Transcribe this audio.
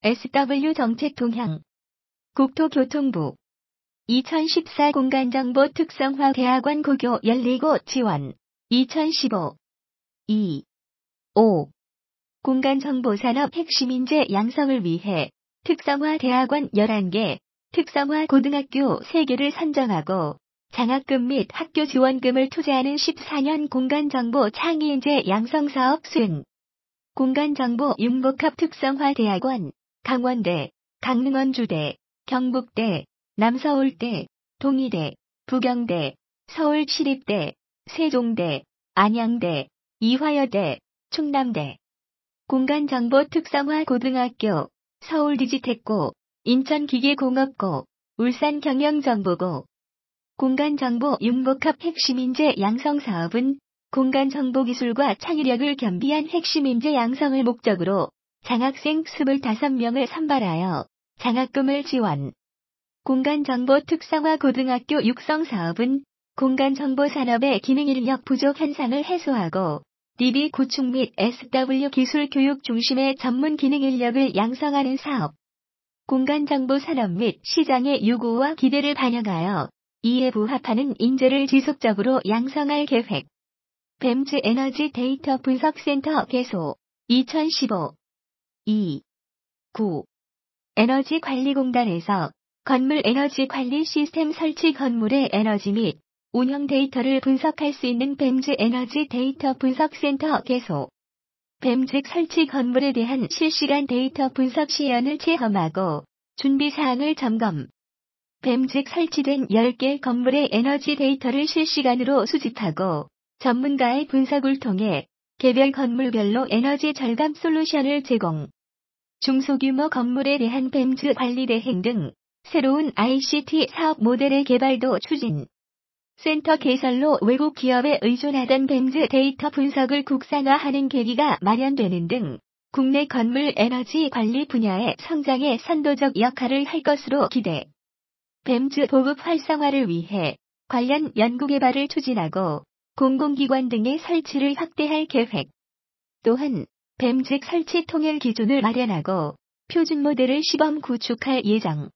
SW 정책 동향. 국토교통부 2014 공간정보 특성화 대학원 고교 열리고 지원 2015 2. 5. 공간정보산업 핵심 인재 양성을 위해 특성화 대학원 11개, 특성화 고등학교 3개를 선정하고 장학금 및 학교 지원금을 투자하는 14년 공간정보 창의인재 양성사업 수행. 공간정보 융복합 특성화 대학원 강원대, 강릉원주대, 경북대, 남서울대, 동의대, 부경대, 서울시립대, 세종대, 안양대, 이화여대, 충남대. 공간정보 특성화 고등학교 서울디지테코, 인천기계공업고, 울산경영정보고. 공간정보 융복합 핵심인재 양성사업은 공간정보기술과 창의력을 겸비한 핵심인재 양성을 목적으로 장학생 25명을 선발하여 장학금을 지원. 공간정보 특성화 고등학교 육성사업은 공간정보 산업의 기능인력 부족 현상을 해소하고 DB 구축 및 SW 기술 교육 중심의 전문 기능인력을 양성하는 사업. 공간정보 산업 및 시장의 요구와 기대를 반영하여 이에 부합하는 인재를 지속적으로 양성할 계획. 뱀즈 에너지 데이터 분석센터 개소 2015 2. 9. 에너지관리공단에서 건물 에너지 관리 시스템 설치 건물의 에너지 및 운영 데이터를 분석할 수 있는 뱀즈 에너지 데이터 분석센터 개소. 뱀즈 설치 건물에 대한 실시간 데이터 분석 시연을 체험하고 준비사항을 점검. 뱀즈 설치된 10개 건물의 에너지 데이터를 실시간으로 수집하고 전문가의 분석을 통해 개별 건물별로 에너지 절감 솔루션을 제공. 중소규모 건물에 대한 뱀즈 관리 대행 등 새로운 ICT 사업 모델의 개발도 추진. 센터 개설로 외국 기업에 의존하던 뱀즈 데이터 분석을 국산화하는 계기가 마련되는 등 국내 건물 에너지 관리 분야의 성장에 선도적 역할을 할 것으로 기대. 뱀즈 보급 활성화를 위해 관련 연구개발을 추진하고 공공기관 등의 설치를 확대할 계획. 또한 뱀즈 설치 통일 기준을 마련하고 표준 모델을 시범 구축할 예정.